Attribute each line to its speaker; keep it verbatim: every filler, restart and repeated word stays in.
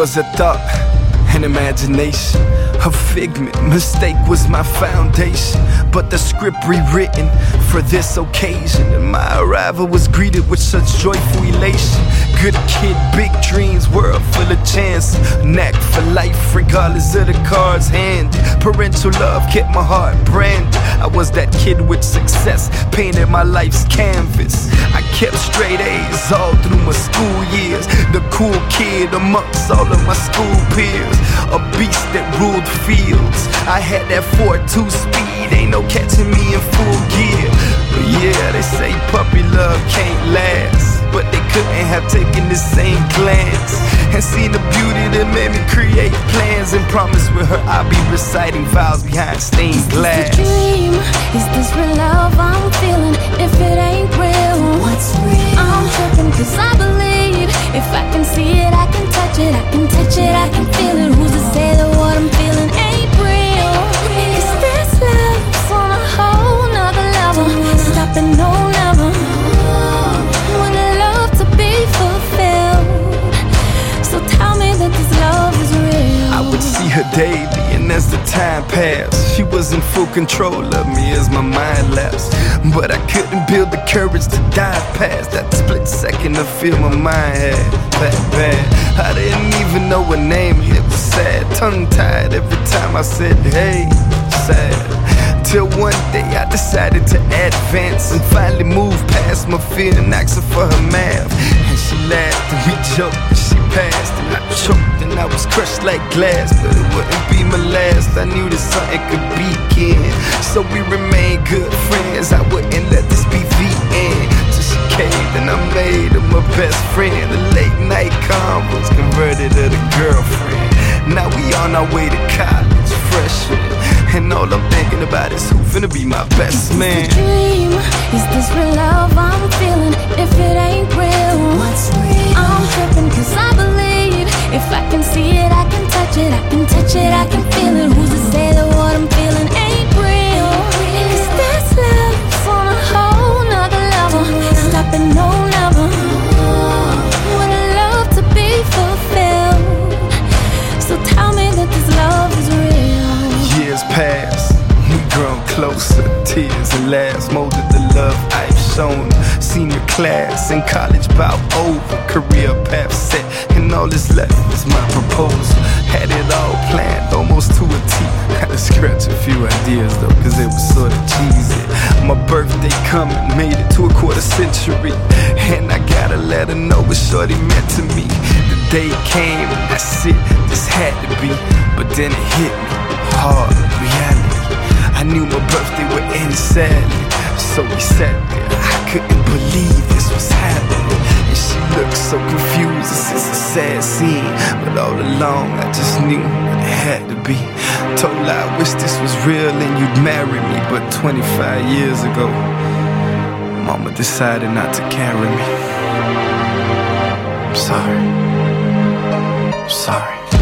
Speaker 1: was a thought, an imagination, a figment. Mistake was my foundation, but the script rewritten for this occasion. And my arrival was greeted with such joyful elation. Good kid, big dreams, world full of chance. Knack for life, regardless of the cards handed. Parental love kept my heart branded. I was that kid with success, painted my life's canvas. I kept straight A's all through my school years. The cool kid amongst all of my school peers. A beast that ruled fields. I had that four two speed, ain't no catching me in full gear. But yeah, they say puppy love can't last, but they couldn't have taken the same glance and seen the beauty that made me create plans and promise with her I'll be reciting vows behind stained glass.
Speaker 2: Is this a dream? Is this real love I'm feeling? If it ain't real, what's real? I'm tripping cause I believe if I can see it, I can touch it, I can touch it, I can feel it. Who's to say that what I'm feeling ain't real? Is this love on a whole nother level? Stopping, no, never. When the love to be fulfilled, so tell me that this love is real.
Speaker 1: I would see her daily, and as the time passed, she was in full control of me as my mind lapsed. But I couldn't build the courage to dive past that split second of feel my mind had that bad. I didn't even know her name, it was sad. Tongue-tied every time I said, hey, sad. Till one day I decided to advance and finally move past my fear and asked her for her math. And she laughed and we joked and she passed and I choked and I was crushed like glass. But it wouldn't be my last, I knew that something could begin. So we remained good friends, I wouldn't let this be the end. Till she caved and I made her my best friend. The late night convos converted her to girlfriend. Now we on our way to college, freshmen, and all I'm thinking about is who finna be my best man.
Speaker 2: Is this a dream? Is this real love I'm feeling? If it ain't real, what's real? I'm tripping cause I believe if I can see it, I can touch it, I can touch it, I can feel it. Who's to say that what I'm feeling ain't real? Is this love on a whole nother level? Stopping, no, never. When the love to be fulfilled, so tell me that this love is real.
Speaker 1: Years pass, we grown closer, tears and laughs molded the love I've shown. Senior class and college bout over, career path set, and all that's left is my proposal. Had it all planned, almost to a T. Had to scratch a few ideas though, cause it was sorta cheesy. My birthday coming, made it to a quarter century, and I gotta let her know what shorty meant to me. The day came, I said this had to be, but then it hit me hard, reality. I knew my birthday would end sadly, so we sat there. I couldn't believe this was happening, and she looked so confused. This is a sad scene, but all along I just knew it had to be. Told her I wish this was real and you'd marry me, but twenty-five years ago, Mama decided not to carry me. I'm sorry. I'm sorry.